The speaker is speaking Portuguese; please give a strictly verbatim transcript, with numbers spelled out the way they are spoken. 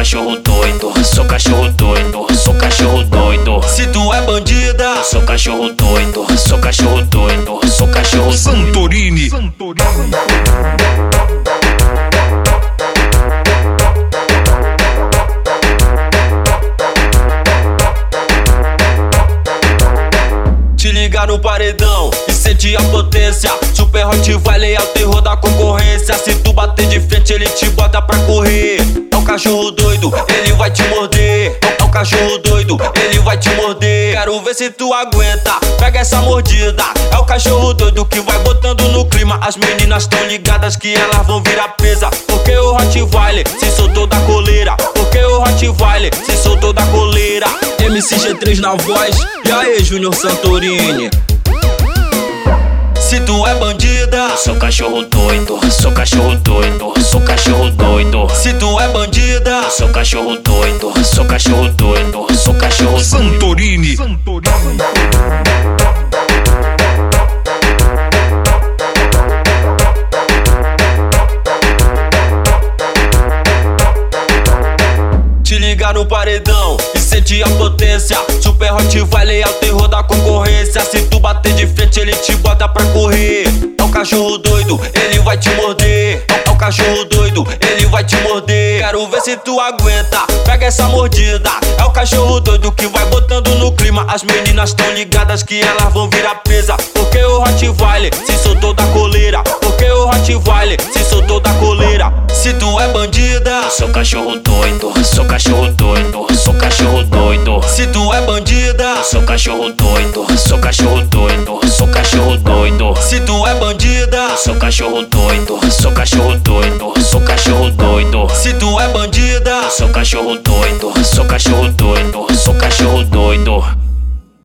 cachorro doido, sou cachorro doido, sou cachorro doido. Se tu é bandida, sou cachorro doido, sou cachorro doido, sou cachorro doido. Santorini. te liga no paredão e sente a potência. Super Rottweiler é o terror da concorrência. Se tu bater de frente, ele te bota pra correr. É o cachorro doido, ele vai te morder. É o cachorro doido, ele vai te morder. Quero ver se tu aguenta, pega essa mordida. É o cachorro doido que vai botando no clima. As meninas tão ligadas que elas vão virar presa. Porque o Rottweiler se soltou da coleira. Porque o Rottweiler se soltou da coleira. M C G três na voz, e aí Júnior Santorini. Se tu é bandida, sou cachorro doido, sou cachorro doido, sou cachorro doido. Se tu é bandida, sou cachorro doido, sou cachorro doido, sou cachorro doido. Santorini. te liga no paredão e sente a potência. Super Rottweiler é o terror da concorrência. Se tu bater de frente, ele te bota pra correr. É o cachorro doido, ele vai te morder. É o cachorro doido, ele vai te morder. Quero ver se tu aguenta, pega essa mordida. É o cachorro doido que vai botando no clima. As meninas tão ligadas que elas vão virar presa. Porque o Rottweiler se soltou da coleira. Porque o Rottweiler se soltou da coleira. Se tu é bandida, sou cachorro doido, sou cachorro doido, sou cachorro doido. Se tu é bandida, sou cachorro doido, sou cachorro doido, sou cachorro doido. Se tu é bandida, sou cachorro doido, sou cachorro doido, sou cachorro doido. Se tu é bandida, sou cachorro doido, sou cachorro doido, sou cachorro doido.